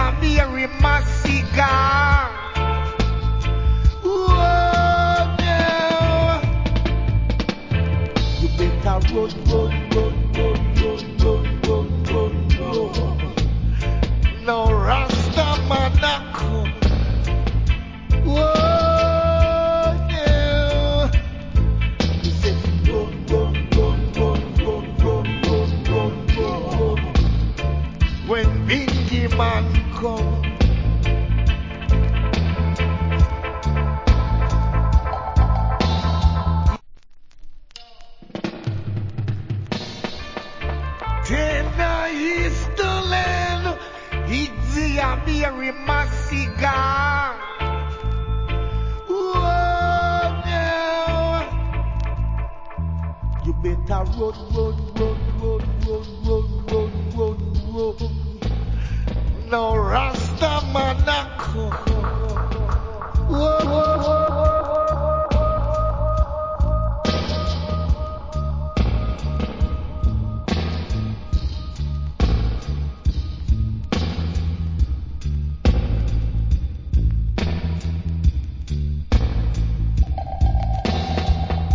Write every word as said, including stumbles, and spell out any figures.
a Mary Massiga. Oh, no. You better run, run, run, run, run, run, run, run, run. No Rasta man a come. Oh, no. You say run, run, run, run, run, run, run, run, run. When Bingy man come. Tena East land, it's a Mary Massiga. Oh, no. You better run, run, run, run, run, run, run, run, run. No Rasta man a come.